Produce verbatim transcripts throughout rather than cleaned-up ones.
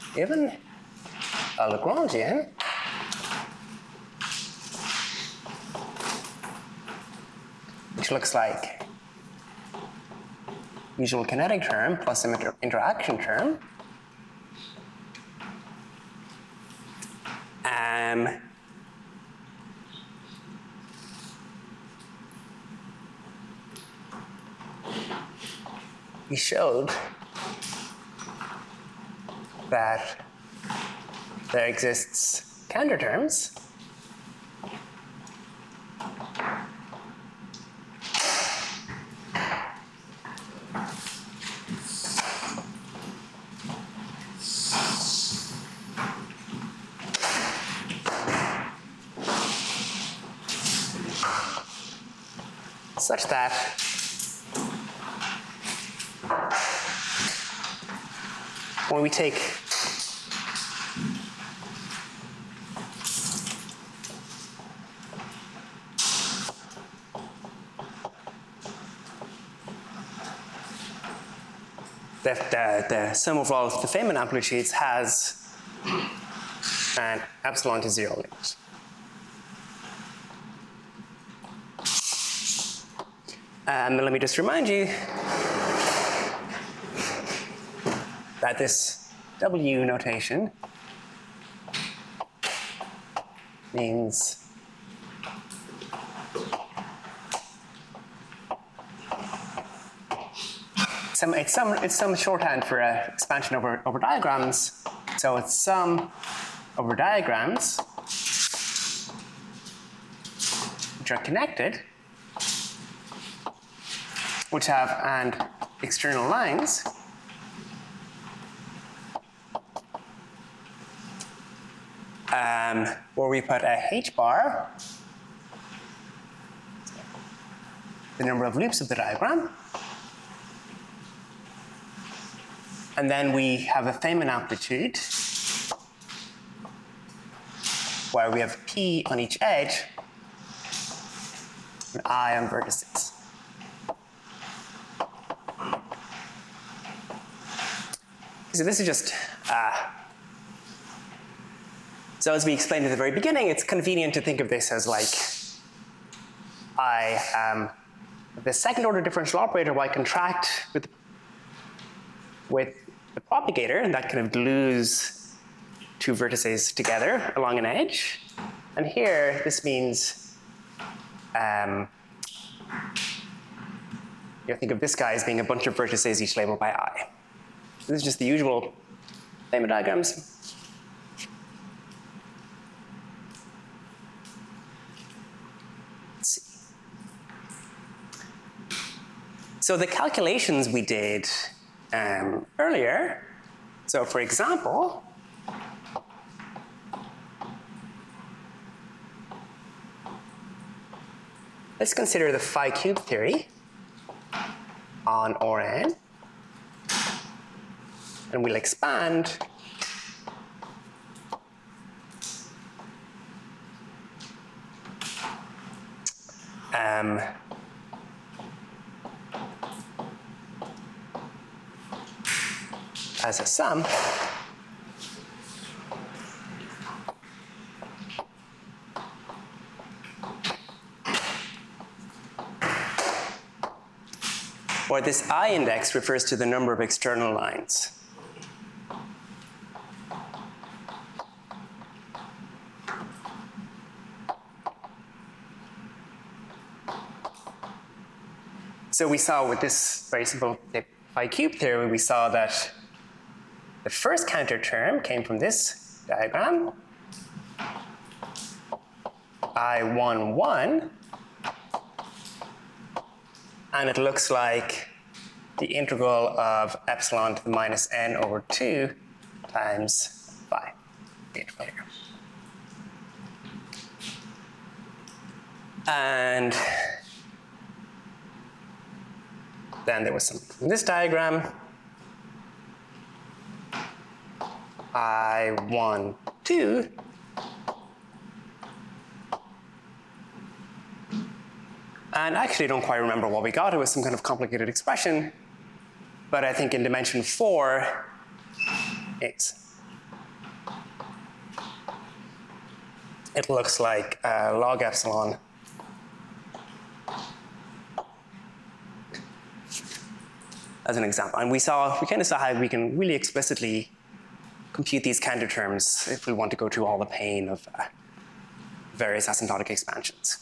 given a Lagrangian which looks like usual kinetic term plus some inter interaction term. Um, we showed that there exists counterterms such that when we take the, the, the sum of all the Feynman amplitudes has an epsilon to zero limit. Um, let me just remind you that this W notation means some, it's some it's some shorthand for uh, expansion over over diagrams. So it's sum over diagrams which are connected, which have and external lines um, where we put a h bar, the number of loops of the diagram, and then we have a Feynman amplitude where we have p on each edge and I on vertices. So this is just, uh, so as we explained at the very beginning, it's convenient to think of this as like I, um, the second order differential operator will I contract with, with the propagator, and that kind of glues two vertices together along an edge. And here, this means, um, you know, think of this guy as being a bunch of vertices each labeled by I. This is just the usual Feynman diagrams. Let's see. So the calculations we did um, earlier, so for example, let's consider the phi cube theory on R n. And we'll expand um, as a sum where this I index refers to the number of external lines. So we saw with this very simple phi cube theory, we saw that the first counter term came from this diagram, I one one, and it looks like the integral of epsilon to the minus n over two times phi, the integral here. And then there was something in this diagram, I one two, and I actually don't quite remember what we got. It was some kind of complicated expression, but I think in dimension four, it's it looks like uh, log epsilon as an example. And we saw, we kind of saw how we can really explicitly compute these counter terms if we want to go through all the pain of uh, various asymptotic expansions.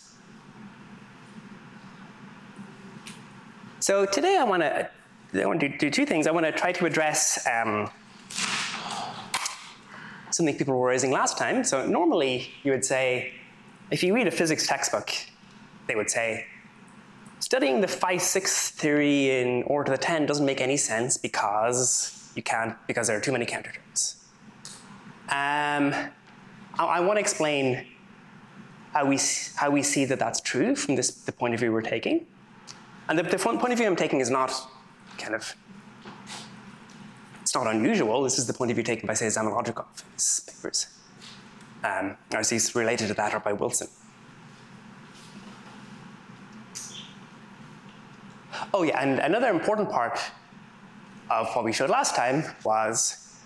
So today I want to I want to do two things. I want to try to address um, something people were raising last time. So normally you would say, if you read a physics textbook, they would say, studying the phi six theory in order to the ten doesn't make any sense because you can't, because there are too many counter terms. Um, I, I want to explain how we, how we see that that's true from this, the point of view we're taking. And the, the point of view I'm taking is not kind of, it's not unusual. This is the point of view taken by, say, Zamolodchikov in his papers. Um, or at least related to that, or by Wilson. Oh yeah, and another important part of what we showed last time was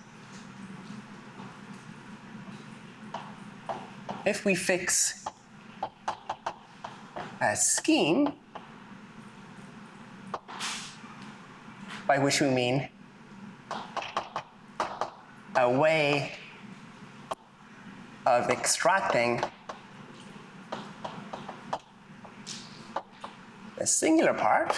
if we fix a scheme, by which we mean a way of extracting the singular part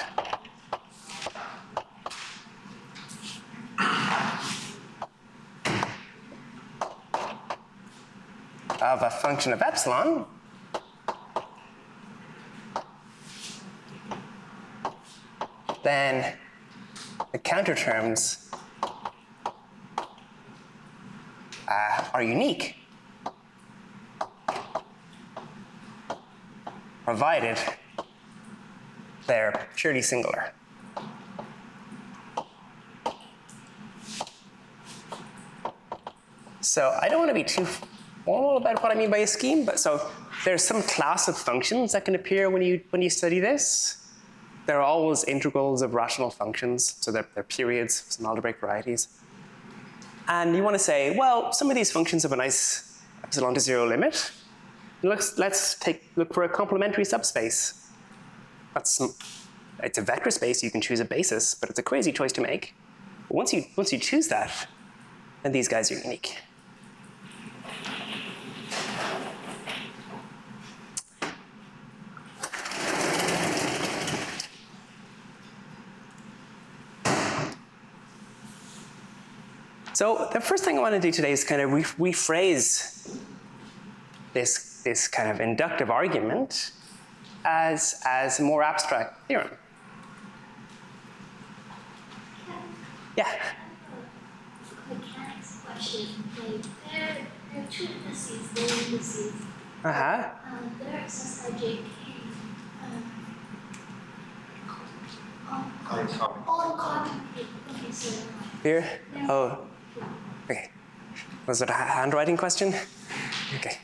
of a function of epsilon then the counter terms uh, are unique, provided they're purely singular. So I don't want to be too formal about what I mean by a scheme, but so there's some class of functions that can appear when you when you study this. There are always integrals of rational functions, so they're, they're periods, some algebraic varieties. And you want to say, well, some of these functions have a nice epsilon to zero limit. Let's, let's take, look for a complementary subspace. That's some, it's a vector space, you can choose a basis, but it's a crazy choice to make. But once you, once you choose that, then these guys are unique. So the first thing I want to do today is kind of re rephrase this, this kind of inductive argument as, as a more abstract theorem. Yeah? Mechanics question. Like, there, there are two indices, the indices. Uh-huh. Um, there are S I J K. Um, on, on carbon. Okay, so. Here? Oh. Okay. Was it a handwriting question? Okay.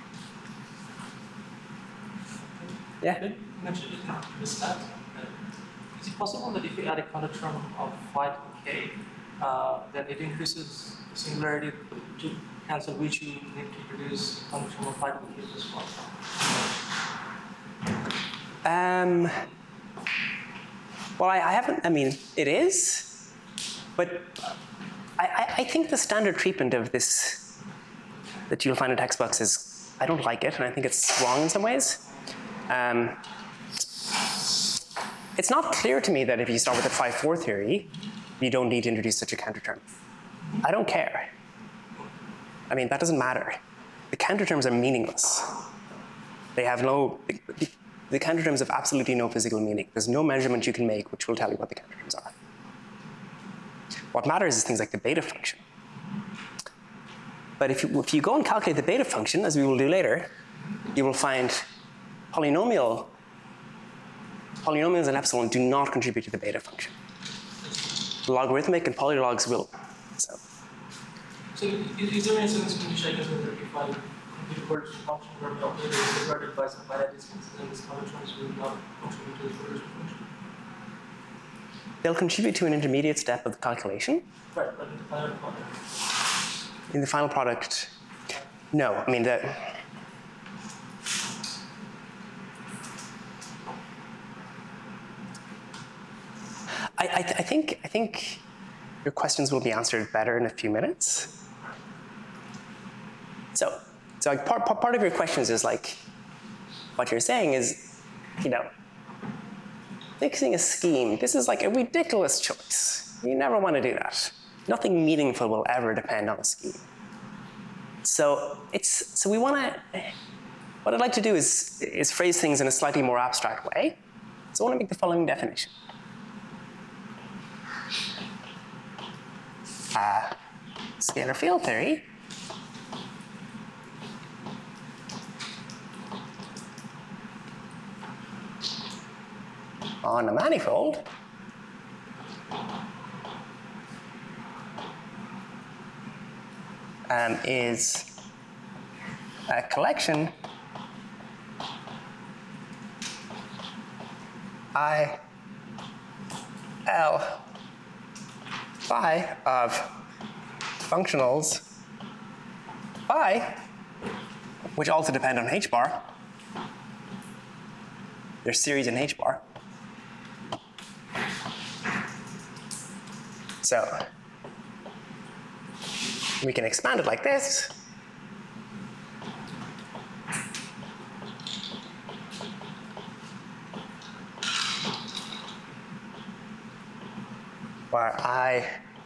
Yeah? You mentioned it in the stat. Is it possible that if you add a counter term of phi to k, uh, then it increases the singularity to cancel which you need to produce counter term of phi to k as well? Um, well, I, I haven't, I mean, it is, but I, I think the standard treatment of this that you'll find in textbooks is, I don't like it, and I think it's wrong in some ways. Um, it's not clear to me that if you start with a phi four theory, you don't need to introduce such a counter term. I don't care. I mean, that doesn't matter. The counter terms are meaningless. They have no, the, the counter terms have absolutely no physical meaning. There's no measurement you can make which will tell you what the counter terms are. What matters is things like the beta function. But if you, if you go and calculate the beta function, as we will do later, you will find polynomial, polynomials in epsilon do not contribute to the beta function. Logarithmic and polylogs will. So, so is there any sense in which I can whether if I compute a Fureder's function where the operator is separated by some finite distance, then these counter terms will not contribute to the Fureder's function? They'll contribute to an intermediate step of the calculation. Right, but in the final product. In the final product, no. I mean, the, I, th I think I think your questions will be answered better in a few minutes. So, so like part, part part of your questions is like, what you're saying is, you know, fixing a scheme. This is like a ridiculous choice. You never want to do that. Nothing meaningful will ever depend on a scheme. So it's so we want to. What I'd like to do is is phrase things in a slightly more abstract way. So I want to make the following definition. Uh, scalar field theory on a manifold um, is a collection I L phi of functionals phi, which also depend on h bar. There's series in h bar. So we can expand it like this. Where I,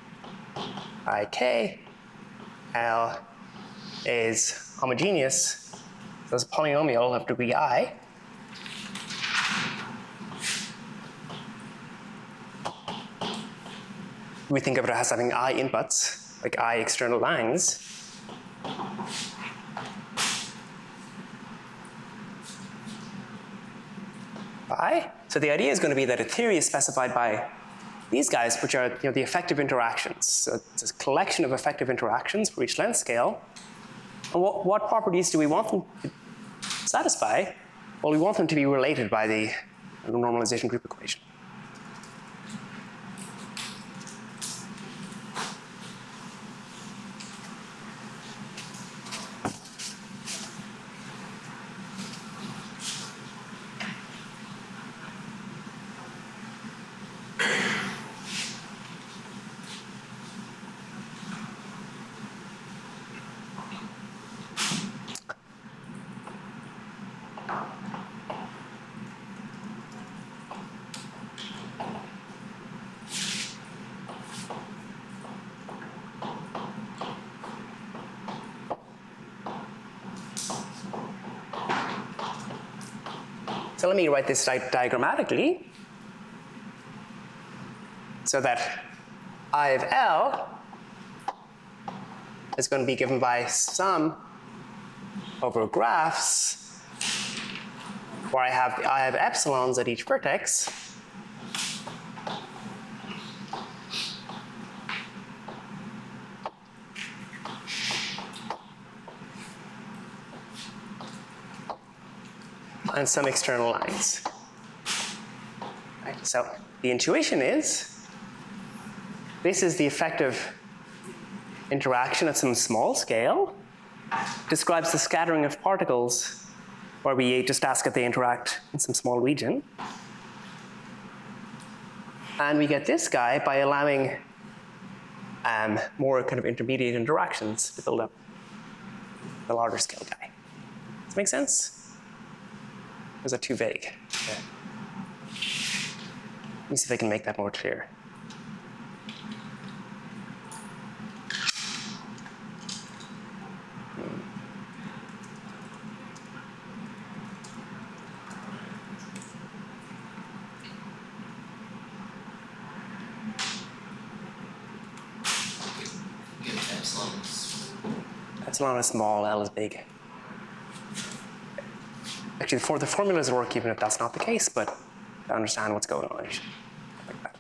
ik, L is homogeneous, so it's a polynomial of degree I. We think of it as having I inputs, like I external lines. Phi. So the idea is going to be that a theory is specified by these guys, which are, you know, the effective interactions. So it's a collection of effective interactions for each length scale. And what, what properties do we want them to satisfy? Well, we want them to be related by the normalization group equation. So let me write this di diagrammatically so that I of L is going to be given by sum over graphs where I have I have epsilons at each vertex. And some external lines. Right, so the intuition is this is the effective interaction at some small scale, describes the scattering of particles where we just ask if they interact in some small region. And we get this guy by allowing um, more kind of intermediate interactions to build up the larger scale guy. Does that make sense? Or is that too vague? Yeah. Let me see if I can make that more clear. Hmm. Epsilon is small, L is big. Actually, for the formulas work even if that's not the case, but to understand what's going on, like that.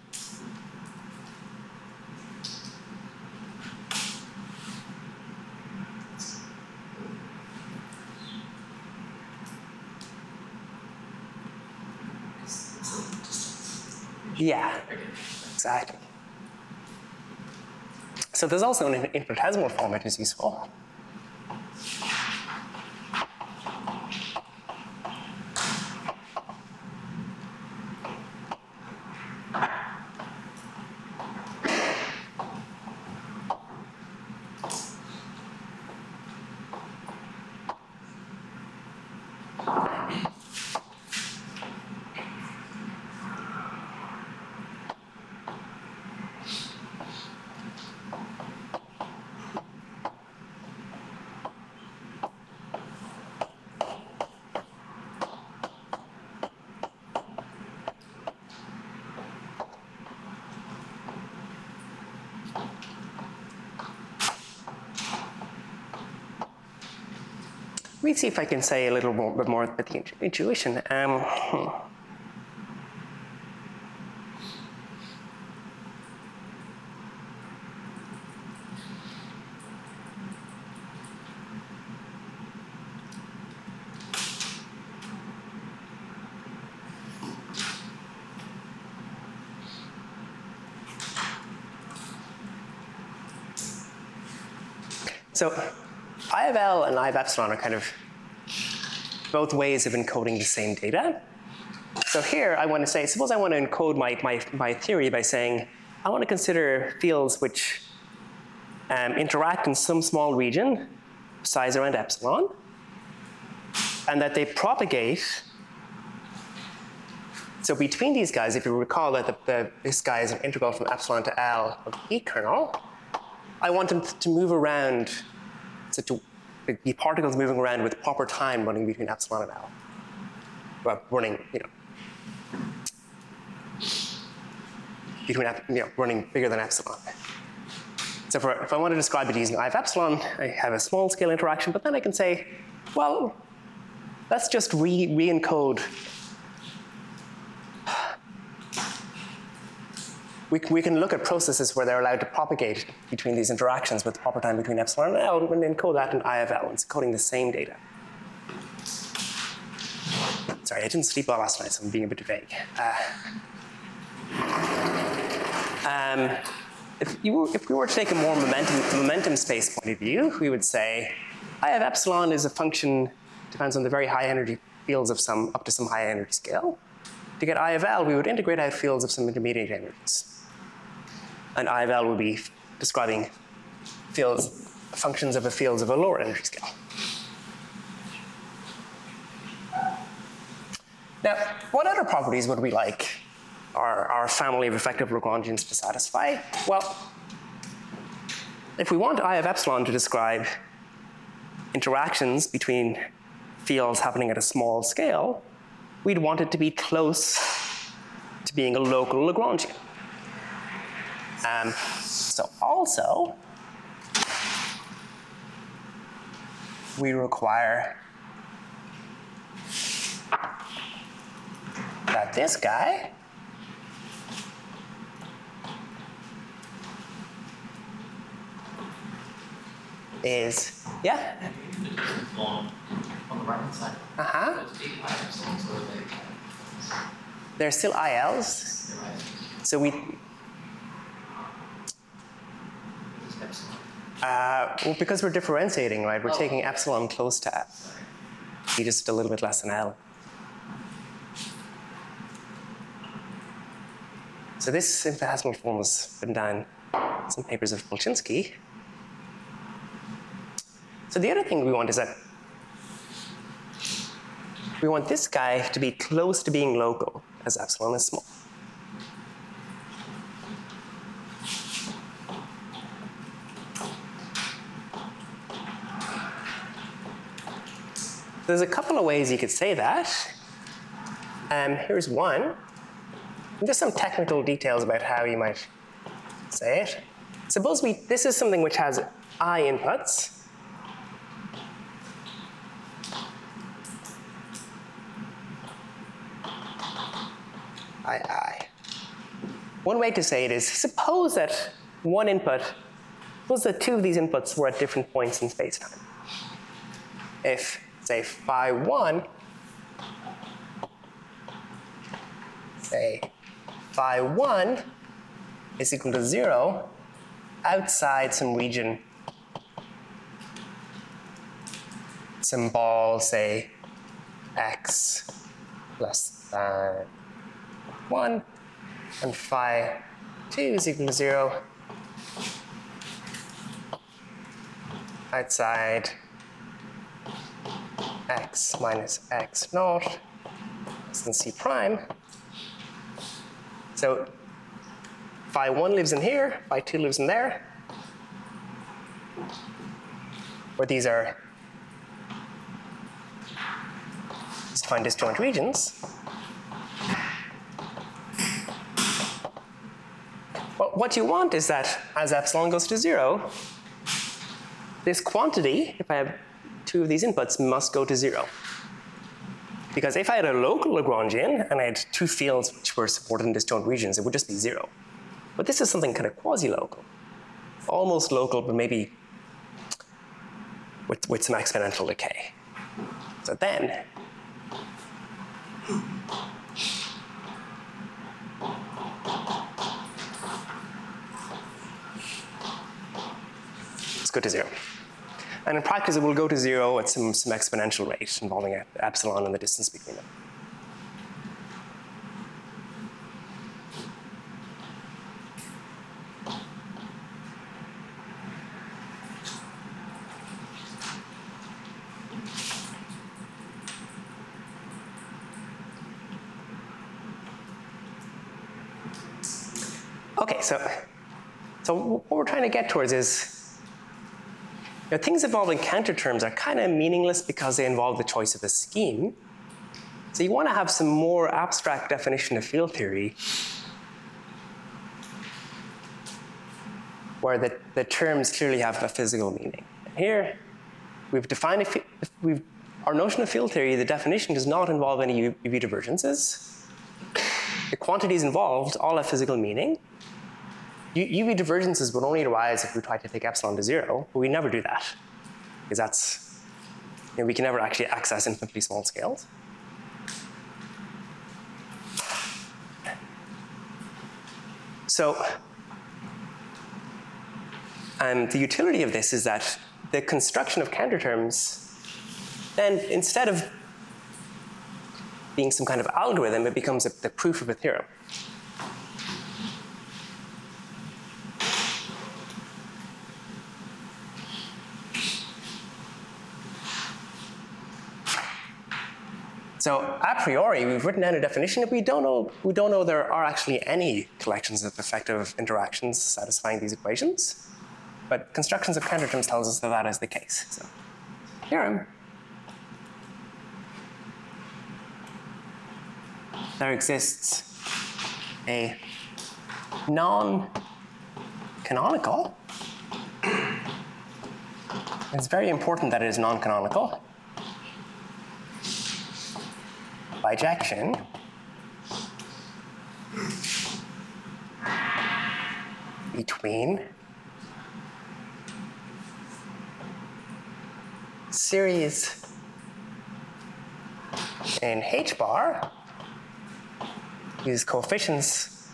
Yeah, exactly. So there's also an infinitesimal form which is useful. me see if I can say a little more, bit more about the intuition. Um, hmm. So I of L and I of epsilon are kind of both ways of encoding the same data. So here I want to say, suppose I want to encode my, my, my theory by saying, I want to consider fields which um, interact in some small region, size around epsilon, and that they propagate. So between these guys, if you recall that the, the, this guy is an integral from epsilon to L of the E kernel, I want them to move around, so to be particles moving around with proper time running between epsilon and L. Well, running, you know, between, you know, running bigger than epsilon. So for, if I want to describe it using I of epsilon, I have a small scale interaction, but then I can say, well, let's just re, re-encode. We, we can look at processes where they're allowed to propagate between these interactions with proper time between epsilon and L, and encode that in I of L. It's encoding the same data. Sorry, I didn't sleep well last night, so I'm being a bit vague. Uh, um, if, you, if we were to take a more momentum, momentum space point of view, we would say I of epsilon is a function, depends on the very high energy fields of some, up to some high energy scale. To get I of L, we would integrate out fields of some intermediate energies. And I of L would be describing fields, functions of the fields of a lower energy scale. Now, what other properties would we like our, our family of effective Lagrangians to satisfy? Well, if we want I of epsilon to describe interactions between fields happening at a small scale, we'd want it to be close to being a local Lagrangian. Um, so also, we require that this guy is, yeah? On, on the right hand side. Uh-huh. They're still I Ls. So we, uh, well, because we're differentiating, right? We're oh. taking epsilon close to L. Be just a little bit less than L. So this infinitesimal form was written down in some papers of Polchinski. So the other thing we want is that we want this guy to be close to being local as epsilon is small. There's a couple of ways you could say that. Um, here's one. Just some technical details about how you might say it. Suppose we, this is something which has I inputs. I, I. One way to say it is, suppose that one input, suppose that two of these inputs were at different points in space-time. If, say, phi one, say, phi one is equal to zero outside some region, some ball, say, x less than one, and phi two is equal to zero outside x minus x naught less than c prime. So phi one lives in here, phi two lives in there, where these are just to find disjoint regions. Well, what you want is that as epsilon goes to zero, this quantity, if I have two of these inputs must go to zero. Because if I had a local Lagrangian and I had two fields which were supported in disjoint regions, it would just be zero. But this is something kind of quasi-local. Almost local, but maybe with, with some exponential decay. So then, let's go to zero. And in practice, it will go to zero at some, some exponential rate involving a, epsilon and the distance between them. Okay, so, so what we're trying to get towards is, you know, things involving counter terms are kind of meaningless because they involve the choice of a scheme. So you want to have some more abstract definition of field theory where the, the terms clearly have a physical meaning. Here, we've defined, a, we've, our notion of field theory, the definition does not involve any U V divergences. The quantities involved all have physical meaning. U V divergences would only arise if we tried to take epsilon to zero, but we never do that. Because that's, you know, we can never actually access infinitely small scales. So, um, the utility of this is that the construction of counterterms, then instead of being some kind of algorithm, it becomes a, the proof of a theorem. So a priori, we've written down a definition that we don't know, we don't know there are actually any collections of effective interactions satisfying these equations. But constructions of counterterms tells us that that is the case. So theorem. There exists a non-canonical. It's very important that it is non-canonical. Bijection between series in H bar whose coefficients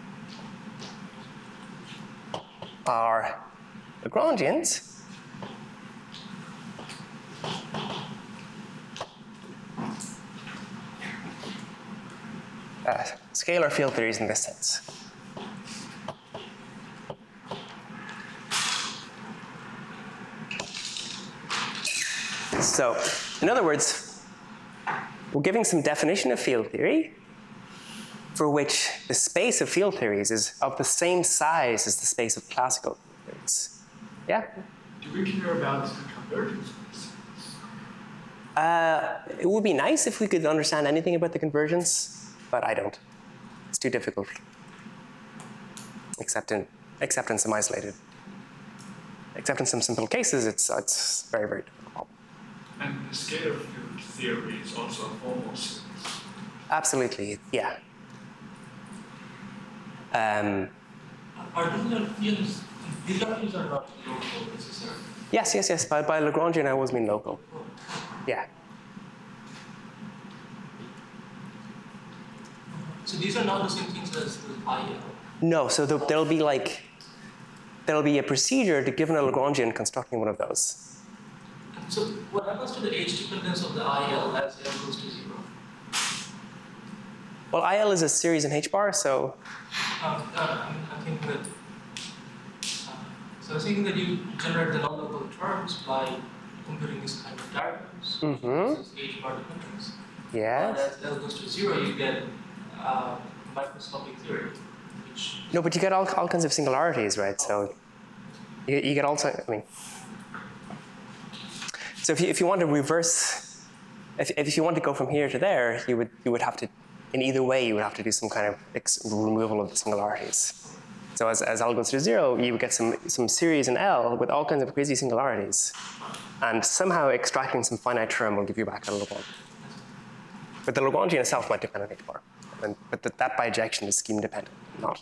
are Lagrangians Uh, scalar field theories in this sense. So, in other words, we're giving some definition of field theory for which the space of field theories is of the same size as the space of classical field theories. Yeah? Do we care about convergence? Uh, it would be nice if we could understand anything about the convergence. But I don't. It's too difficult. Except in, except in some isolated, except in some simple cases, it's, it's very, very difficult. And the scalar field theory is also a formal series. Absolutely, yeah. Um, Particular fields, these fields are not local necessarily. yes, yes, yes. By, by Lagrangian, I always mean local. Yeah. So these are not the same things as the I L. No, so the, there'll be like, there'll be a procedure to given a Lagrangian constructing one of those. So what happens to the H dependence of the I L as L goes to zero? Well, I L is a series in H bar, so. Um, uh, I'm, I'm thinking that, uh, so I was thinking that you generate the non-local terms by computing this kind of diagrams. Mm-hmm. This is H bar dependence. Yes. And as L goes to zero, you get uh, microscopic theory, which. No, but you get all, all kinds of singularities, right? So you, you get also, I mean. So if you, if you want to reverse, if, if you want to go from here to there, you would, you would have to, in either way, you would have to do some kind of ex removal of the singularities. So as, as L goes to zero, you would get some, some series in L with all kinds of crazy singularities. And somehow extracting some finite term will give you back a Lagrangian. But the Lagrangian itself might depend on H bar. And, but that, that bijection is scheme dependent, not.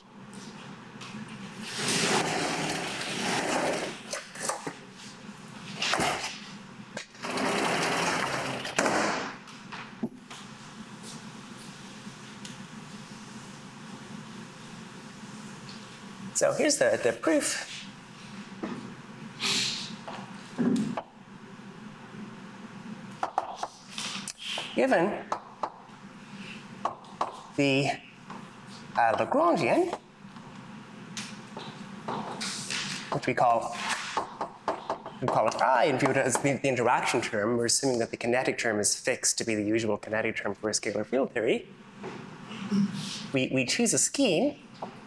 So here's the, the proof. Given the uh, Lagrangian, which we call we call it I, and view it as the, the interaction term, we're assuming that the kinetic term is fixed to be the usual kinetic term for a scalar field theory. We, we choose a scheme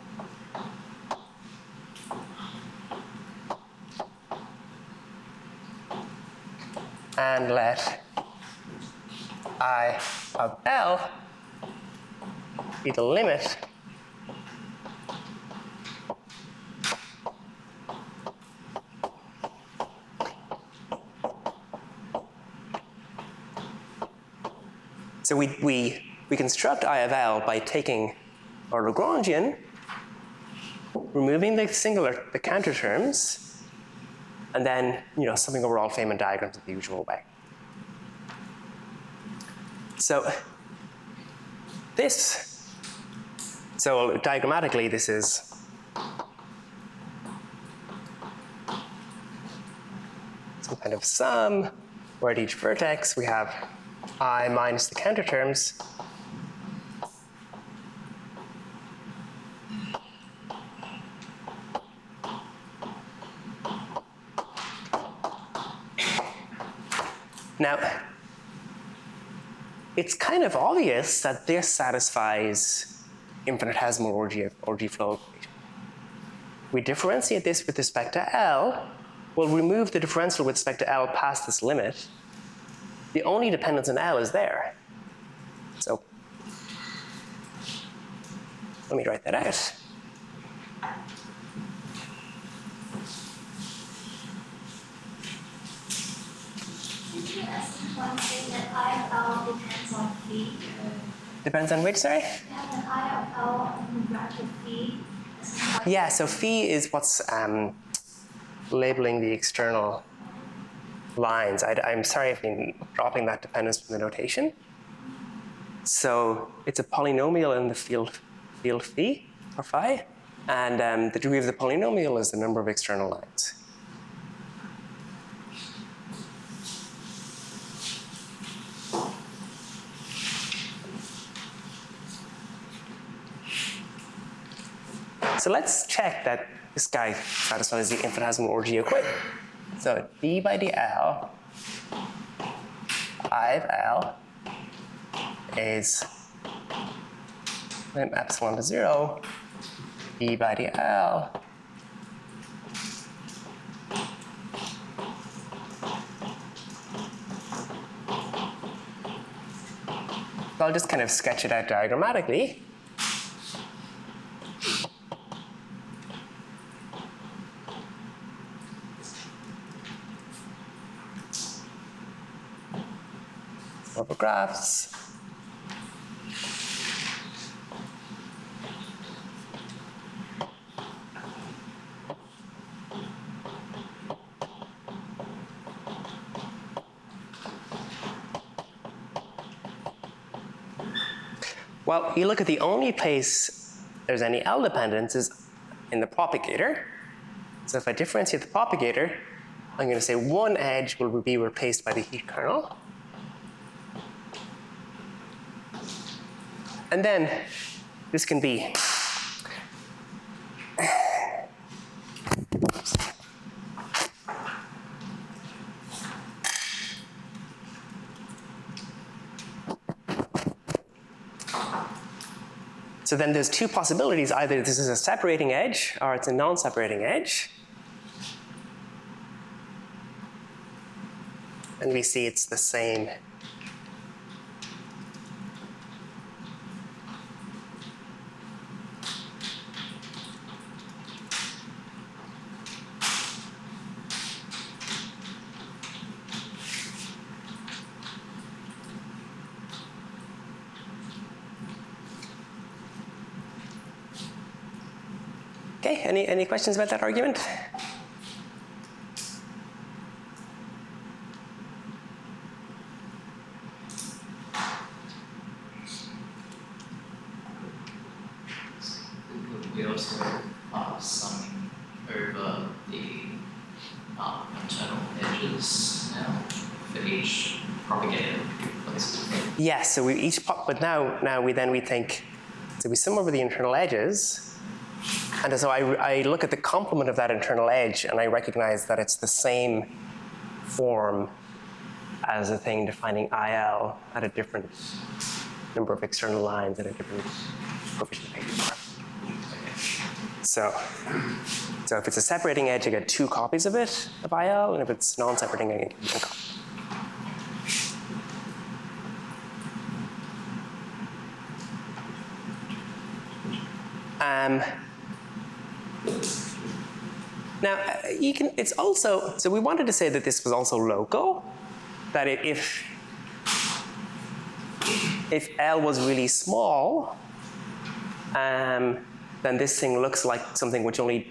and let I of L be the limit so we, we, we construct I of L by taking our Lagrangian, removing the singular, the counter terms, and then, you know, summing over all Feynman diagrams in the usual way. So this, so diagrammatically, this is some kind of sum, where at each vertex we have I minus the counter terms. Now, it's kind of obvious that this satisfies infinitesimal orgy, orgy flow equation. We differentiate this with respect to L. We'll remove the differential with respect to L past this limit. The only dependence on L is there. So let me write that out. Did you ask one thing that I of L depends on phi? Depends on which, sorry? We have an I of L in bracket phi. Yeah, so phi is what's um, labeling the external lines. I, I'm sorry if I'm dropping that dependence from the notation. So it's a polynomial in the field, field phi, or phi, and um, the degree of the polynomial is the number of external lines. So let's check that this guy satisfies the infinitesimal orgy equation. So d by dl, I of L is lim epsilon to zero, d by dl so I'll just kind of sketch it out diagrammatically. Over graphs. Well, you look at the only place there's any L dependence is in the propagator. So if I differentiate the propagator, I'm going to say one edge will be replaced by the heat kernel. And then this can be so then there's two possibilities. Either this is a separating edge or it's a non-separating edge. And we see it's the same. Okay, any, any questions about that argument? We also are summing over the um, internal edges now for each propagator places. Yes, so we each pop, but now, now we then we think, so we sum over the internal edges, and so I, I look at the complement of that internal edge, and I recognize that it's the same form as a thing defining I L at a different number of external lines at a different coefficient of H bar. So, so if it's a separating edge, I get two copies of it, of I L, and if it's non-separating, I get one copy. Um, now, uh, you can, it's also, so we wanted to say that this was also local, that it, if, if L was really small, um, then this thing looks like something which only,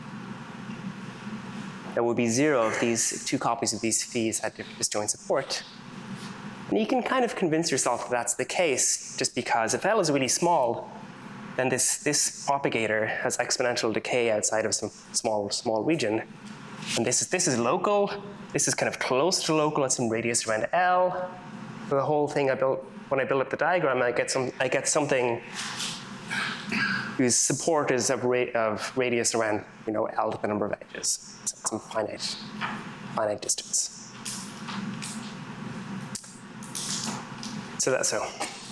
there would be zero if these two copies of these phi's had disjoint support. And you can kind of convince yourself that that's the case, just because if L is really small, then this, this propagator has exponential decay outside of some small, small region. And this is, this is local. This is kind of close to local at some radius around L. So the whole thing I built, when I build up the diagram, I get, some, I get something whose support is of, ra of radius around, you know, L to the number of edges. So some finite, finite distance. So that's so.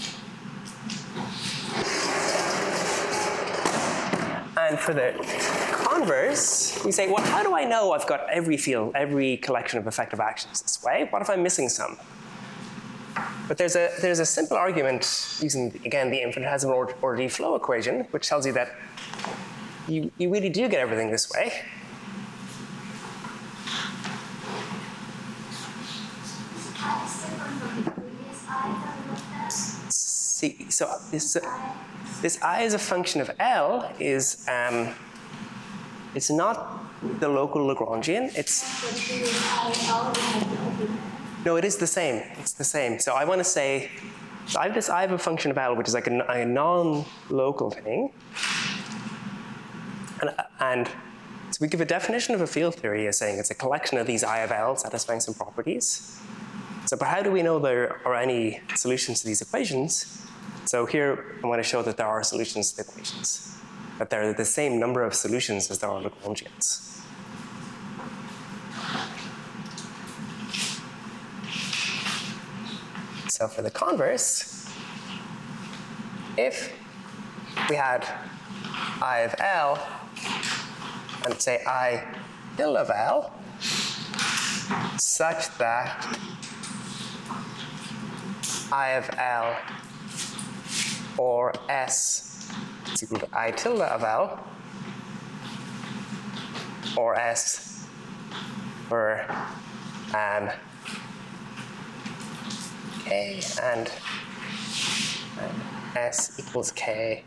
And for the converse, we say, well, how do I know I've got every field, every collection of effective actions this way? What if I'm missing some? But there's a, there's a simple argument using, again, the infinitesimal order, order flow equation, which tells you that you, you really do get everything this way. See, so this, uh, this I as a function of L is, um, it's not the local Lagrangian, it's, no, it is the same, it's the same. So I want to say, so I have this, I have a function of L, which is like a, a non-local thing. And, and so we give a definition of a field theory as saying it's a collection of these I of L satisfying some properties. So, but how do we know there are any solutions to these equations? So here, I want to show that there are solutions to the equations, that there are the same number of solutions as there are Lagrangians. So for the converse, if we had I of L, and say I tilde of L, such that I of L or S is equal to I tilde of L, or S for um, K and, and S equals K.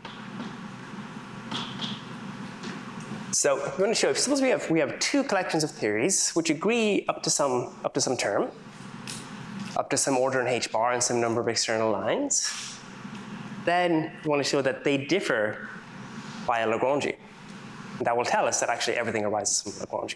So I'm going to show, suppose we have, we have two collections of theories which agree up to some, up to some term, up to some order in H bar and some number of external lines. Then we want to show that they differ by a Lagrangian. And that will tell us that actually everything arises from Lagrangian.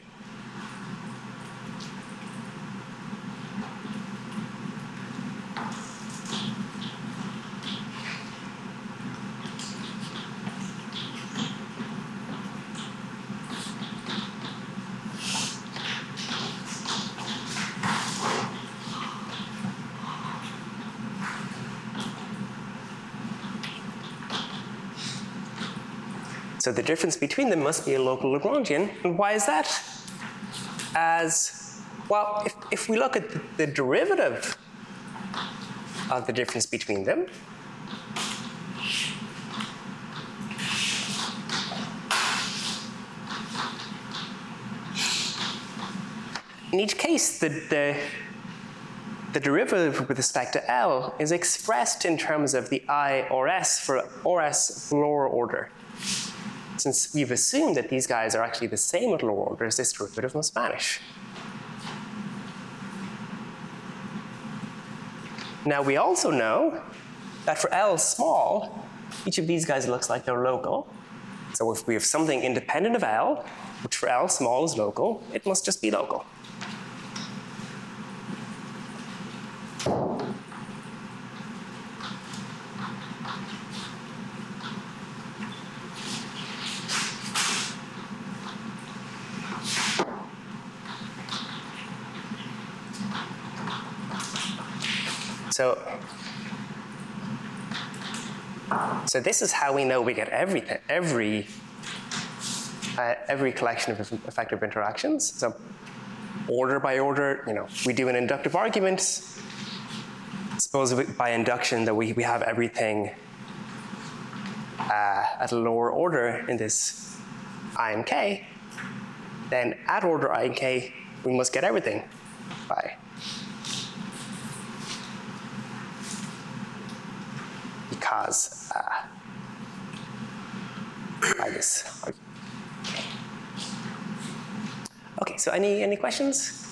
So the difference between them must be a local Lagrangian. And why is that? As, well, if, if we look at the, the derivative of the difference between them, in each case, the, the, the derivative with respect to L is expressed in terms of the I or S for or S lower order. since we've assumed that these guys are actually the same at lower order as this derivative must vanish. Now we also know that for L small, each of these guys looks like they're local. So if we have something independent of L, which for L small is local, it must just be local. So, so this is how we know we get everything, every, uh, every collection of effective interactions. So order by order, you know, we do an inductive argument. Suppose by induction that we, we have everything uh, at a lower order in this I and K, then at order I and K, we must get everything by because uh, by this. Okay, so any, any questions?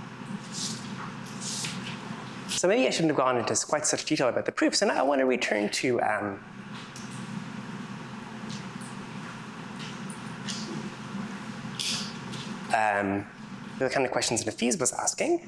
So maybe I shouldn't have gone into quite such detail about the proofs, and I want to return to um, um, the kind of questions that Hafiz was asking.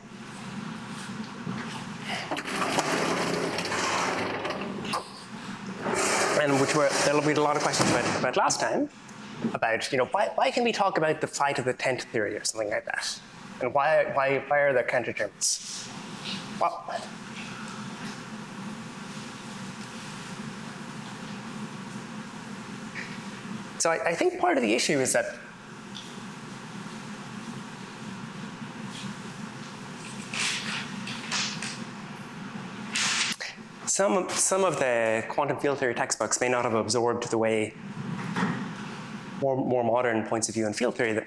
And which were, there'll be a lot of questions about, about last time, about, you know, why, why can we talk about the phi to the tenth theory or something like that? And why, why, why are there counterterms? Well, so I, I think part of the issue is that Some, some of the quantum field theory textbooks may not have absorbed the way more, more modern points of view in field theory that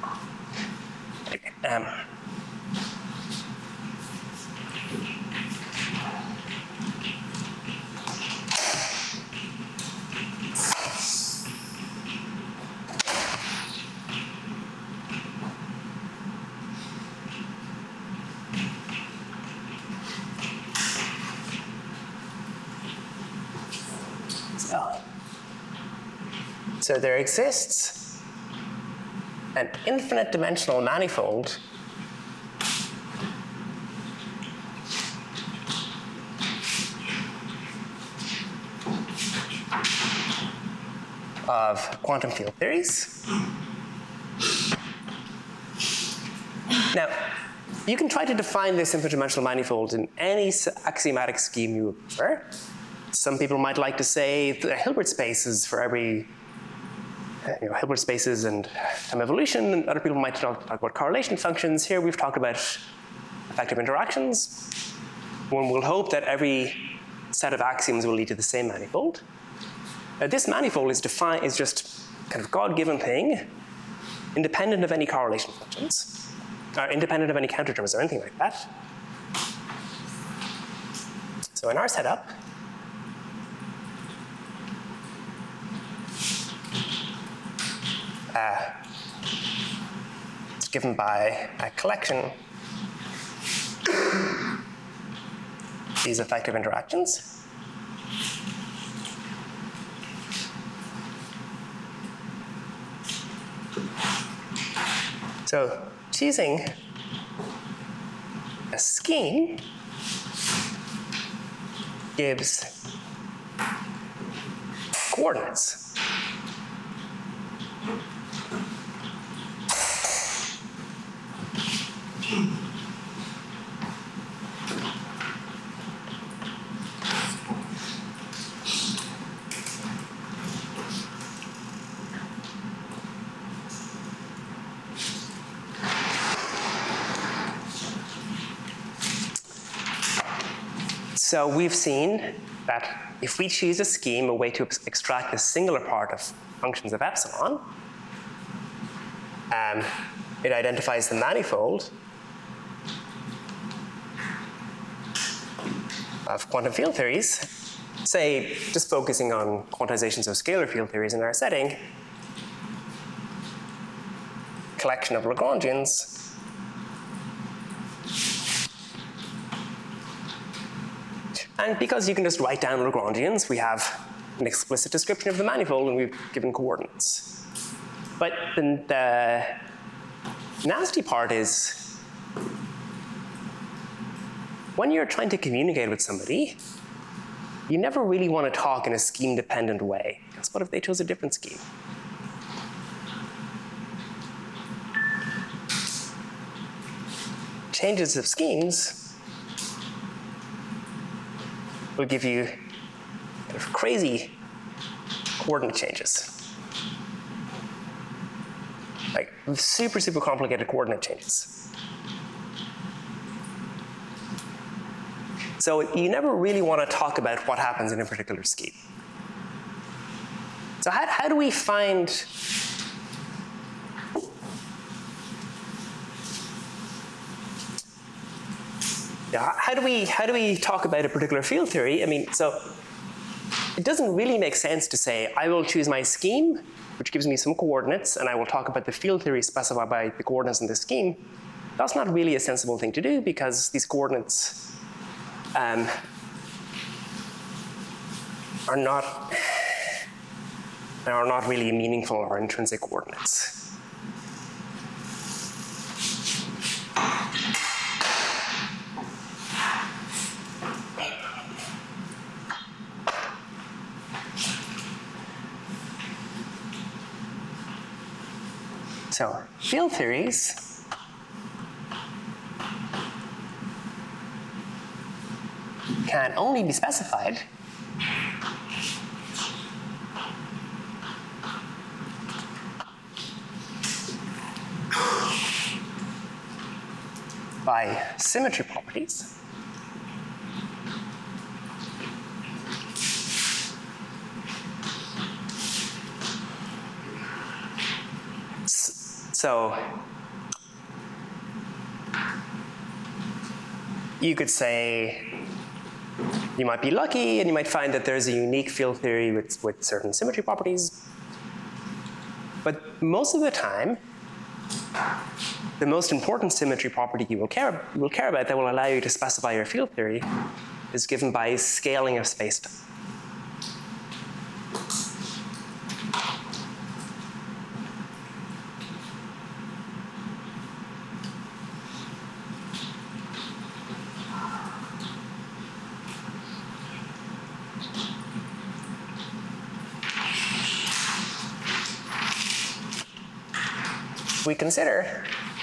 um, So there exists an infinite dimensional manifold of quantum field theories. Now, you can try to define this infinite dimensional manifold in any axiomatic scheme you would prefer. Some people might like to say the Hilbert spaces for every You know, Hilbert spaces and time evolution, and other people might talk, talk about correlation functions. Here we've talked about effective interactions. One will hope that every set of axioms will lead to the same manifold. Now, this manifold is defined is just kind of God-given thing, independent of any correlation functions, or independent of any counterterms or anything like that. So in our setup, Uh, it's given by a collection these effective interactions. So choosing a scheme gives coordinates. So we've seen that if we choose a scheme, a way to ex extract the singular part of functions of epsilon, um, it identifies the manifold of quantum field theories, say, just focusing on quantizations of scalar field theories in our setting, collection of Lagrangians. And because you can just write down Lagrangians, we have an explicit description of the manifold and we've given coordinates. But the, the nasty part is when you're trying to communicate with somebody, you never really want to talk in a scheme-dependent way. Because what if they chose a different scheme? Changes of schemes will give you kind of crazy coordinate changes. Like super, super complicated coordinate changes. So you never really want to talk about what happens in a particular scheme. So how, how do we find Yeah, how do we how do we talk about a particular field theory? I mean, so it doesn't really make sense to say I will choose my scheme, which gives me some coordinates, and I will talk about the field theory specified by the coordinates in this scheme. That's not really a sensible thing to do because these coordinates um, are not are not really meaningful or intrinsic coordinates. So field theories can only be specified by symmetry properties So you could say you might be lucky and you might find that there's a unique field theory with, with certain symmetry properties. But most of the time, the most important symmetry property you will care, you will care about that will allow you to specify your field theory is given by scaling of spacetime. We consider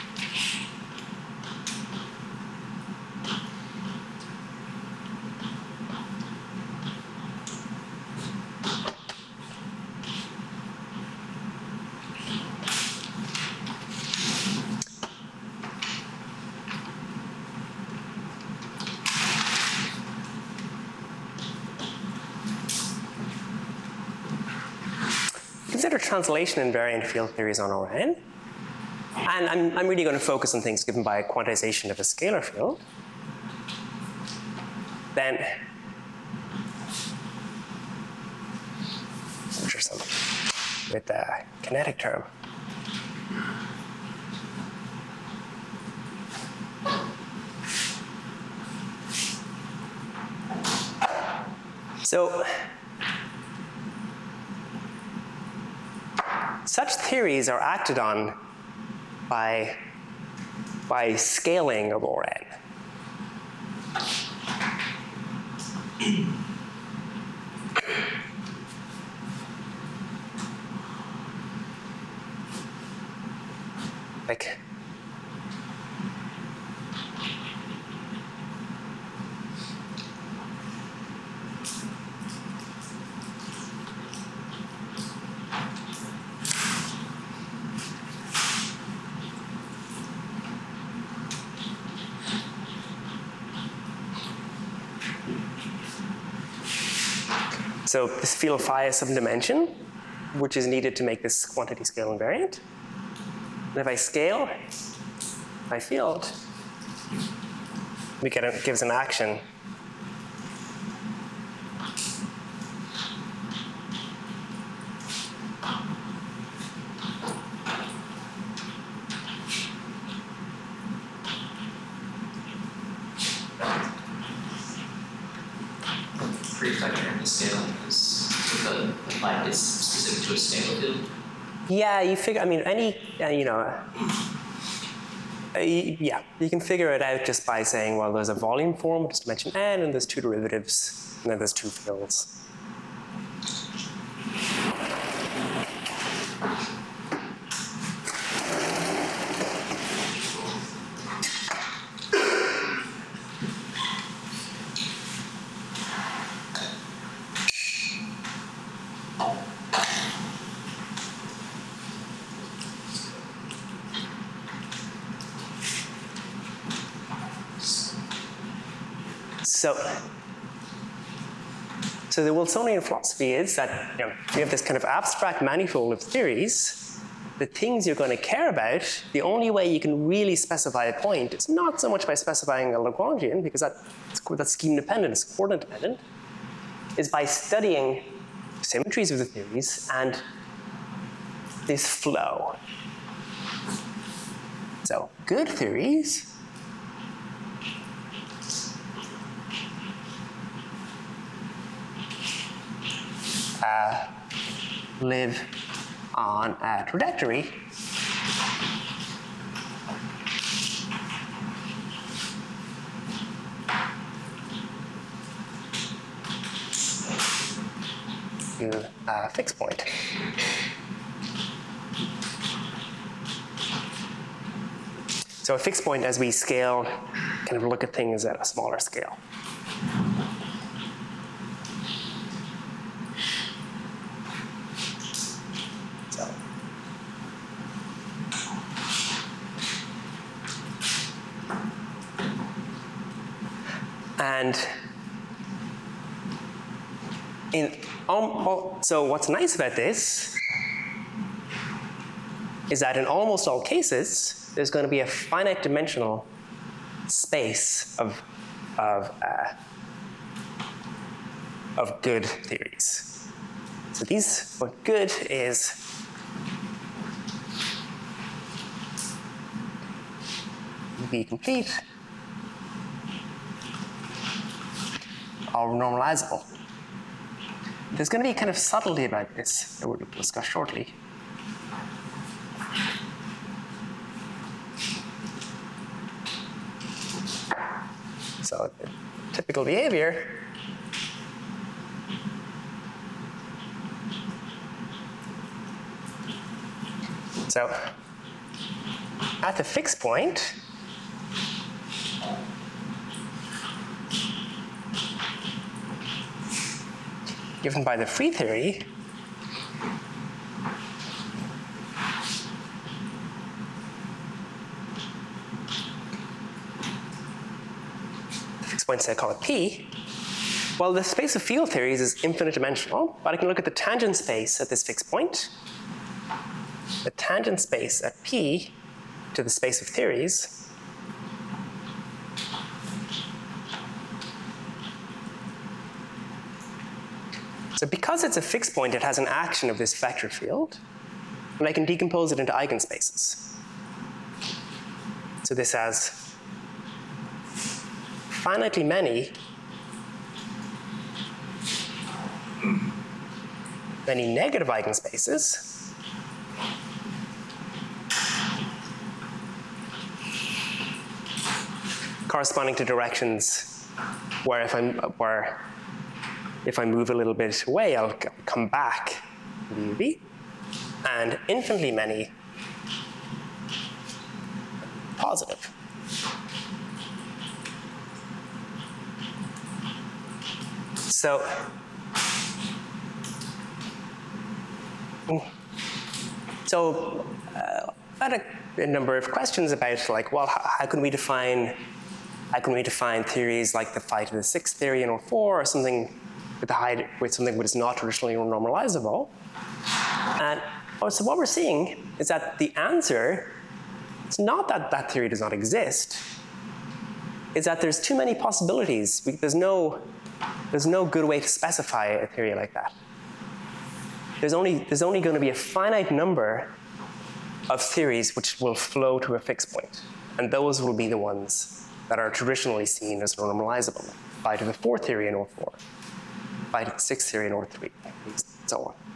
consider translation invariant field theories on O N. And I'm, I'm really going to focus on things given by a quantization of a scalar field. Then, or something with the kinetic term. So, such theories are acted on by, by scaling of O N. Like, so this field phi has some dimension, which is needed to make this quantity scale invariant. And if I scale my field, we get a, gives an action pretty effective in the scaling because the, the light is specific to a scalar field. Yeah, you figure, I mean, any, uh, you know, uh, yeah, you can figure it out just by saying, well, there's a volume form, just dimension n, and there's two derivatives, and then there's two fields. So, so the Wilsonian philosophy is that, you know, you have this kind of abstract manifold of theories. The things you're going to care about, the only way you can really specify a point is not so much by specifying a Lagrangian, because that, that's scheme dependent, it's coordinate dependent, is by studying symmetries of the theories and this flow. So, good theories Uh, live on a trajectory to a fixed point. So a fixed point, as we scale, kind of look at things at a smaller scale. And in um, so what's nice about this is that in almost all cases, there's going to be a finite dimensional space of of uh, of good theories. So these, what good is be complete or normalizable. There's going to be kind of subtlety about this that we'll discuss shortly. So the typical behavior so at the fixed point, given by the free theory, the fixed point, say I call it P, well, the space of field theories is infinite dimensional, but I can look at the tangent space at this fixed point. The tangent space at P to the space of theories so because it's a fixed point, it has an action of this vector field, and I can decompose it into eigenspaces. So this has finitely many many negative eigenspaces corresponding to directions where if I'm where if I move a little bit away, I'll come back to U V, and infinitely many positive. So, so uh, I had a, a number of questions about, like, well, how, how can we define how can we define theories like the phi to the sixth theory in O four, or something with the high, with something which is not traditionally normalizable? And oh, so what we're seeing is that the answer is not that that theory does not exist. It's that there's too many possibilities. We, there's no there's no good way to specify a theory like that. There's only there's only going to be a finite number of theories which will flow to a fixed point, and those will be the ones that are traditionally seen as normalizable, phi to the fourth theory in O four. by sixth theory in order three, and so on.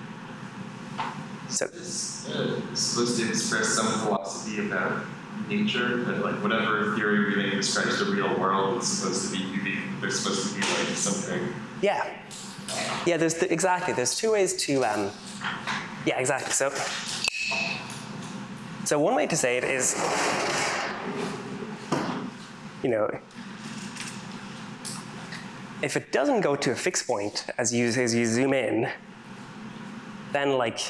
So It's uh, supposed to express some philosophy about nature, that like whatever theory we think describes the real world is supposed to be unique. There's supposed to be like something. yeah, yeah. There's the, exactly. There's two ways to. Um, yeah, exactly. So, so one way to say it is, you know, if it doesn't go to a fixed point as you as you zoom in, then like.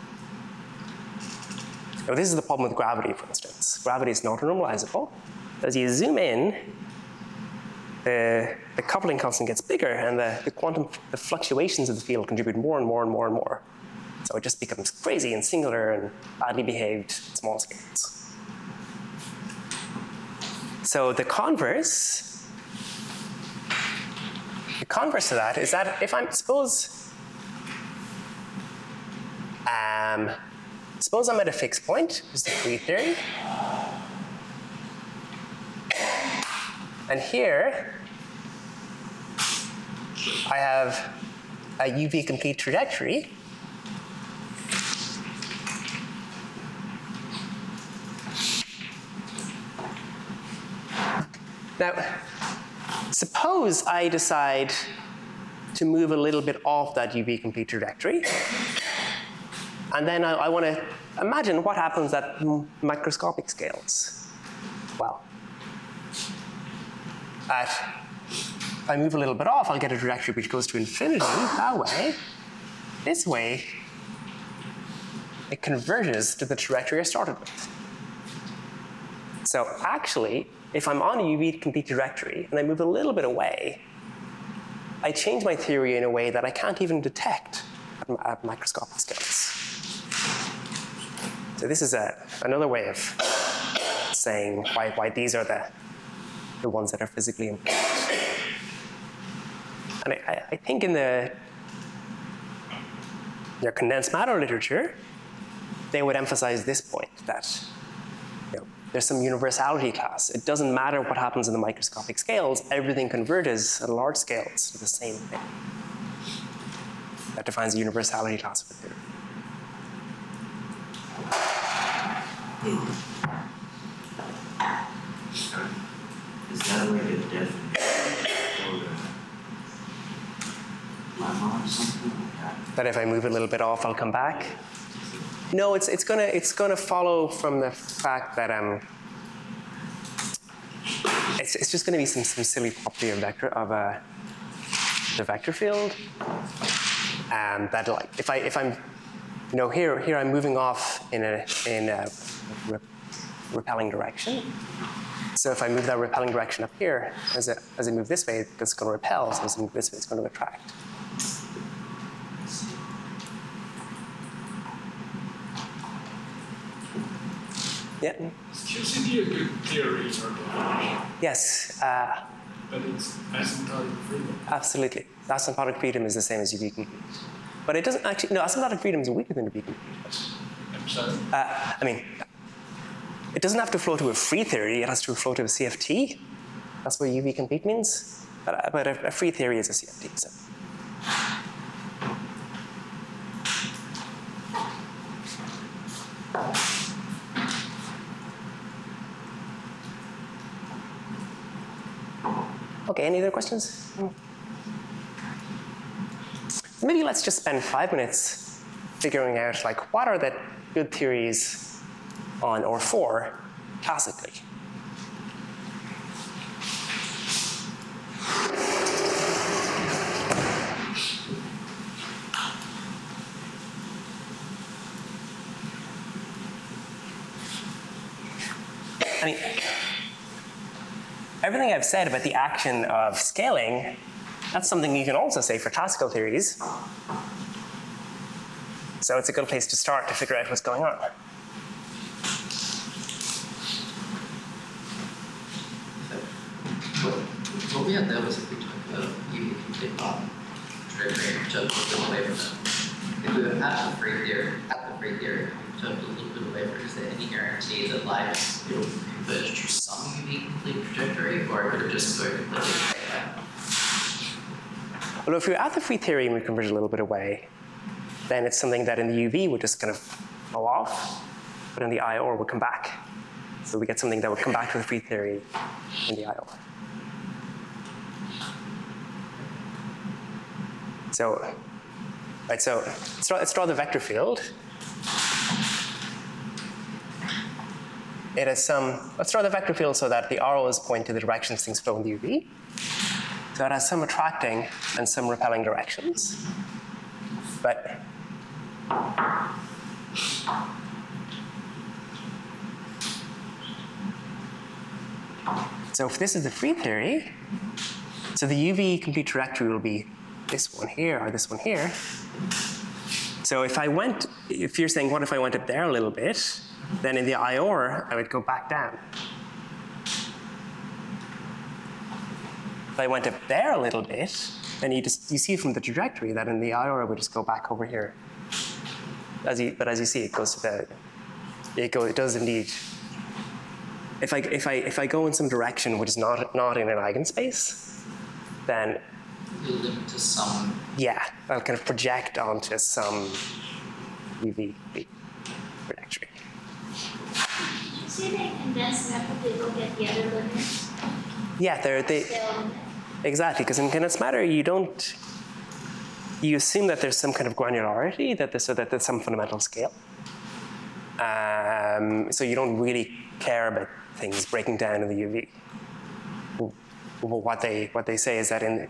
Now, this is the problem with gravity, for instance. Gravity is not normalizable. As you zoom in, the, the coupling constant gets bigger, and the, the quantum, the fluctuations of the field contribute more and more and more and more. So it just becomes crazy and singular and badly behaved at small scales. So the converse, the converse to that is that if I'm, suppose, um, Suppose I'm at a fixed point, this is the free theory. And here, I have a U V complete trajectory. Now, suppose I decide to move a little bit off that U V complete trajectory. And then I, I want to imagine what happens at m microscopic scales. Well, at, if I move a little bit off, I'll get a trajectory which goes to infinity that way. This way, it converges to the trajectory I started with. So actually, if I'm on a U V complete trajectory and I move a little bit away, I change my theory in a way that I can't even detect at, at microscopic scales. So this is a, another way of saying why, why these are the, the ones that are physically important. And I, I think in the their condensed matter literature, they would emphasize this point, that you know, there's some universality class. It doesn't matter what happens in the microscopic scales, everything converges at large scales to the same thing. That defines the universality class of the theory. Is that a way to define lemma or something like that? That if I move a little bit off, I'll come back? No, it's it's gonna it's gonna follow from the fact that um it's it's just gonna be some some silly property of vector of a the vector field. Um, that like if I if I'm you know here here I'm moving off in a in a re repelling direction. So if I move that repelling direction up here, as it as I move this way, it's going to repel. So as I move this way, it's going to attract. Yeah. Is Q C D a good theory for definition? Yes. Uh, But it's asymptotic freedom. absolutely. Asymptotic freedom is the same as U V complete. But it doesn't actually, no, asymptotic freedom is weaker than U V complete. I'm sorry. Uh, I mean, it doesn't have to flow to a free theory, it has to flow to a C F T. That's what U V complete means. But, uh, but a, a free theory is a C F T. So. Okay, any other questions? Maybe let's just spend five minutes figuring out, like, what are the good theories on or for classically? I mean, everything I've said about the action of scaling, that's something you can also say for classical theories. So it's a good place to start to figure out what's going on. What, what we had there was if we took a U V complete on trajectory and took a little away from it. If we were at the free theory, at the free theory, we took a little bit away from it, is there any guarantee that light will converge to some U V complete trajectory, or could it just go completely straight back? Well, if you're at the free theory and we converge a little bit away, then it's something that in the U V would just kind of fall off, but in the I O R would come back. So we get something that would come back to the free theory in the I O R. So, right, so let's draw, let's draw the vector field. It has some, let's draw the vector field so that the arrows point to the directions things flow in the U V. So it has some attracting and some repelling directions. But so if this is the free theory, so the U V complete trajectory will be this one here or this one here. So if I went, if you're saying, what if I went up there a little bit, then in the I O R, I would go back down. If I went up there a little bit, then you just you see from the trajectory that in the I O R, I would just go back over here. As you, but as you see, it goes to the, it go, it does indeed. If I if I if I go in some direction which is not not in an eigenspace, then You'll limit to some. yeah, I'll kind of project onto some U V trajectory. You see the condensed matter, they look at the other limits? Yeah, they're they So, exactly because in condensed matter you don't you assume that there's some kind of granularity that there's, so that there's some fundamental scale. Um, so you don't really care about things breaking down in the U V. Well, what they what they say is that in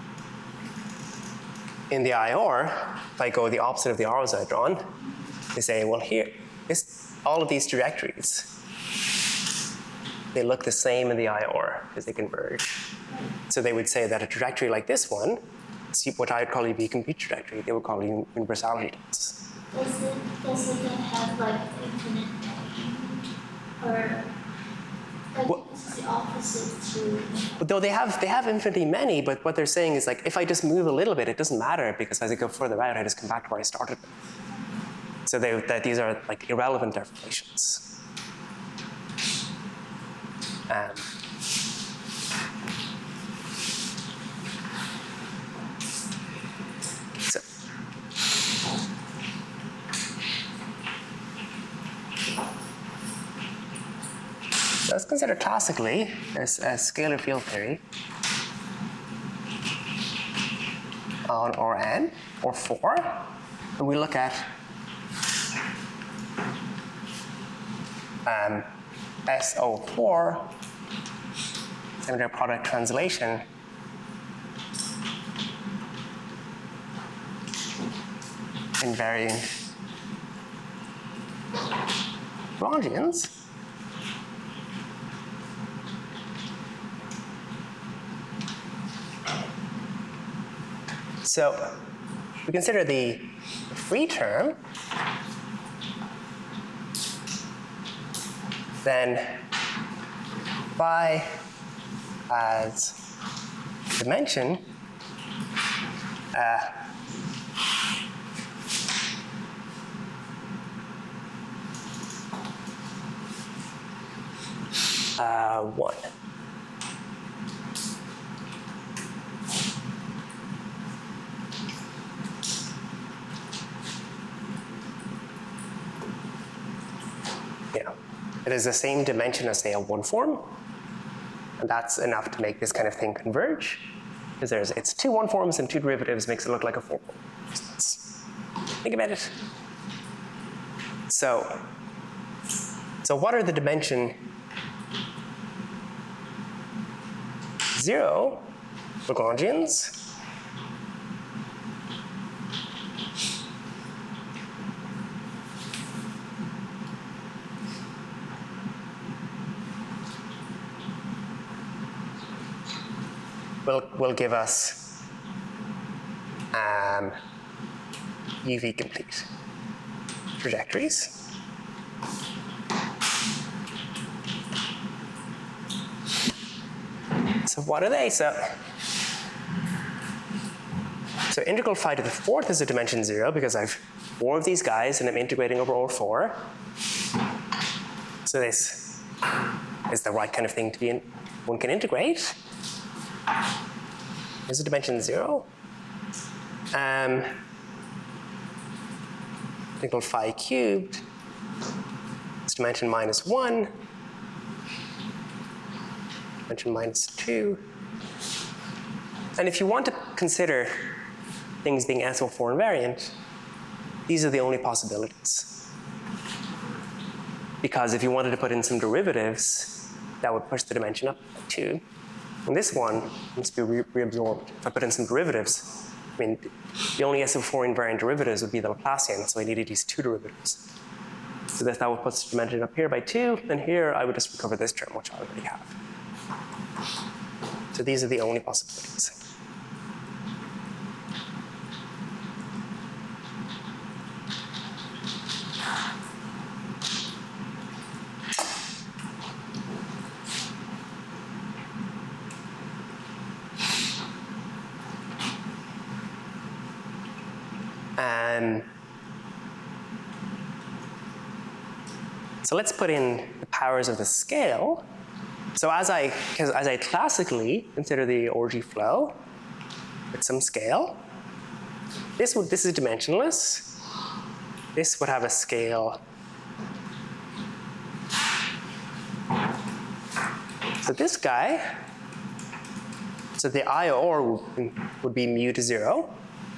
in the I O R, if I go the opposite of the arrows I've drawn, they say, well, here, this, all of these trajectories, they look the same in the I O R because they converge. So they would say that a trajectory like this one, what I would call a V complete trajectory, they would call it universality tensor. does it, does it then have like infinite motion? Or, like, Well- this is the opposite to, But though they have they have infinitely many, but what they're saying is like if I just move a little bit, it doesn't matter because as I go further out, I just come back to where I started. So they, that these are like irrelevant deformations. Um, so, So let's consider classically as a scalar field theory on or n or four, and we look at um, S O four seminar product translation invariant Lagrangians. So we consider the free term, then phi as dimension uh, uh, one. Yeah, it is the same dimension as say a one form, and that's enough to make this kind of thing converge. Because there's it's two one forms and two derivatives makes it look like a four form. So let's think about it. So, so what are the dimension zero Lagrangians? Will, will give us um, U V complete trajectories. So what are they? So, so integral phi to the fourth is a dimension zero because I've four of these guys and I'm integrating over all four. So this is the right kind of thing to be in, one can integrate. Is a dimension zero. Um, equal phi cubed. It's dimension minus one. Dimension minus two. And if you want to consider things being S O four invariant, these are the only possibilities. Because if you wanted to put in some derivatives, that would push the dimension up by two. And this one needs to be re reabsorbed. If I put in some derivatives, I mean, the only S O four invariant derivatives would be the Laplacian, so I needed these two derivatives. So that, that would put the dimension up here by two, and here I would just recover this term, which I already have. So these are the only possibilities. Um, so let's put in the powers of the scale. So as I, as I classically consider the orgy flow with some scale, this would this is dimensionless. This would have a scale. So this guy, so the I O R would, would be mu to zero.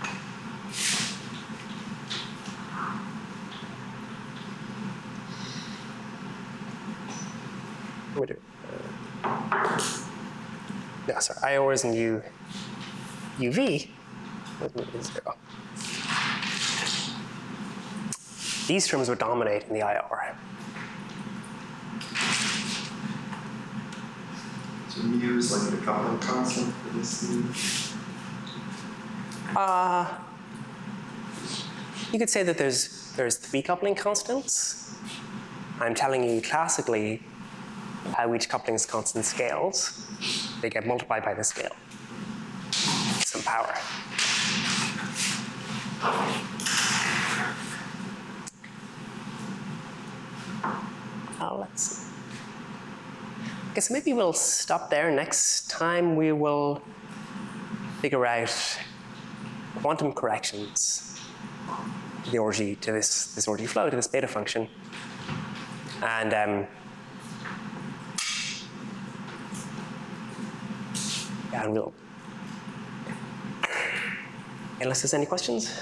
Wait, uh, no, sorry, I O R is in U, U V. Zero. These terms would dominate in the I O R. So mu is like the coupling constant for this thing? Uh, you could say that there's, there's three coupling constants. I'm telling you classically how each coupling constant scales. They get multiplied by the scale. Some power. Uh, let's see. I guess maybe we'll stop there. Next time we will figure out quantum corrections to the orgy, to this, this orgy flow, to this beta function. And um, yeah, and we'll, unless there's any questions?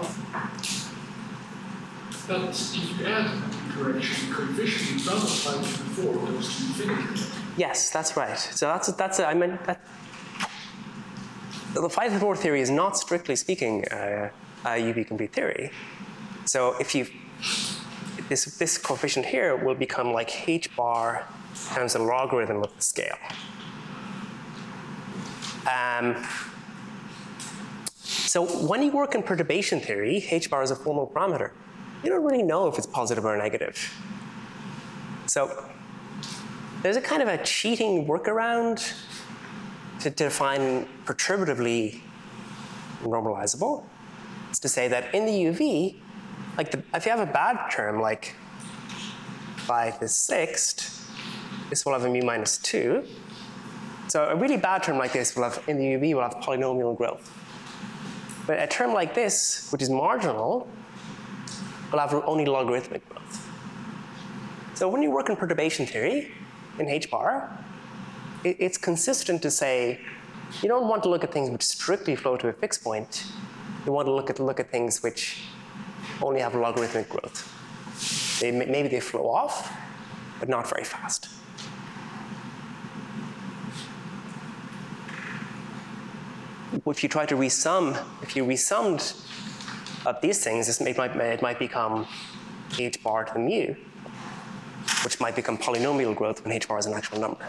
But if you add correction, coefficient does apply to before it goes to infinity. Yes, that's right. So that's that's a, I meant that. The phi four theory is not strictly speaking uh, a U V complete theory. So if you this this coefficient here will become like h bar times the logarithm of the scale. Um, so when you work in perturbation theory, h bar is a formal parameter. You don't really know if it's positive or negative. So there's a kind of a cheating workaround to define perturbatively normalizable. It's to say that in the U V, like the, if you have a bad term like phi to the sixth, this will have a mu minus two. So a really bad term like this will have, in the U V, will have polynomial growth. But a term like this, which is marginal, will have only logarithmic growth. So when you work in perturbation theory, in h bar, it, it's consistent to say, you don't want to look at things which strictly flow to a fixed point. You want to look at, look at things which only have logarithmic growth. They, maybe they flow off, but not very fast. If you try to resum, if you resummed up these things, this may, might, it might become h bar to the mu, which might become polynomial growth when h bar is an actual number.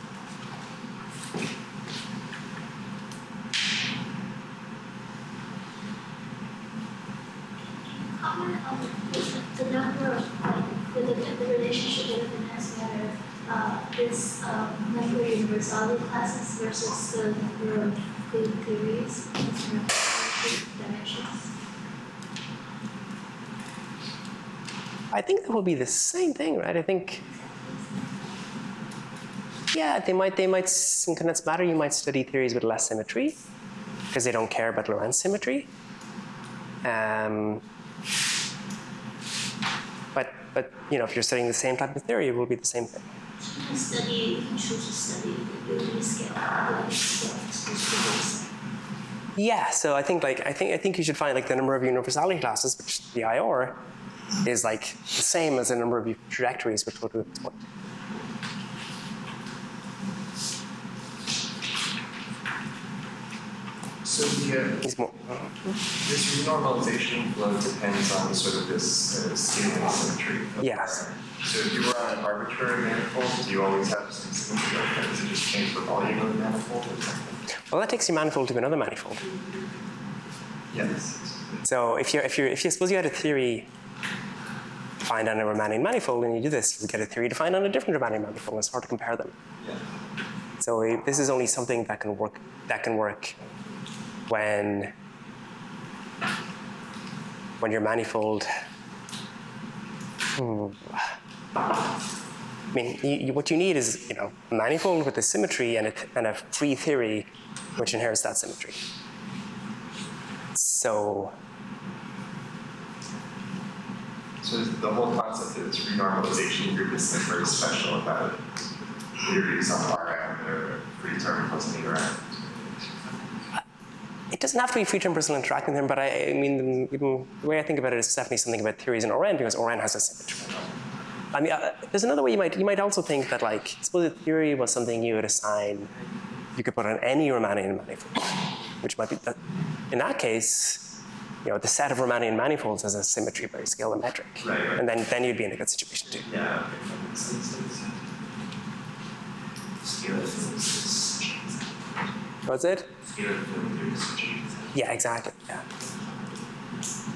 Comment on the, the number of, like, the, the, the relationship with the next matter, uh, is um, number of universality classes versus the number of good theories, dimensions. I think that will be the same thing, right? I think, yeah, they might, they might, in condensed matter, you might study theories with less symmetry because they don't care about Lorentz symmetry. Um, but but you know, if you're studying the same type of theory, it will be the same thing. So you can study, you can choose to study the unity scale, the scale, it's supposed to be the same. Yeah, so I think like I think I think you should find like the number of universality classes, which the I O R is like the same as the number of trajectories, which will do its point. So the, uh, It's more, this renormalization flow depends on sort of this uh, scaling symmetry. of Yes. the- So if you were on an arbitrary manifold, do you always have some symmetry like that? Does it just change the volume of the manifold or something? well, that takes your manifold to another manifold. Yes. So if you if you if you suppose you had a theory defined on a Riemannian manifold, and you do this, you get a theory defined on a different Riemannian manifold. It's hard to compare them. Yeah. So uh, this is only something that can work that can work when when your manifold. Hmm, I mean, you, you, what you need is you know a manifold with a symmetry and a, and a free theory, which inherits that symmetry. So. So the whole concept of this renormalization, you're just like very special about it. Theories on R M that are free term plus neither end. It doesn't have to be free term personal interacting with them, but I, I mean, the, the way I think about it is definitely something about theories in O R N because O R N has a symmetry. I mean, uh, there's another way you might you might also think that like suppose a theory was something you would assign, you could put on any Riemannian manifold, which might be that. In that case, you know, the set of Riemannian manifolds has a symmetry by scale and metric, Right, right. and then then you'd be in a good situation too. Yeah, okay, that makes sense. Scalar filters. What's it? Scalar filters. Yeah, exactly. Yeah.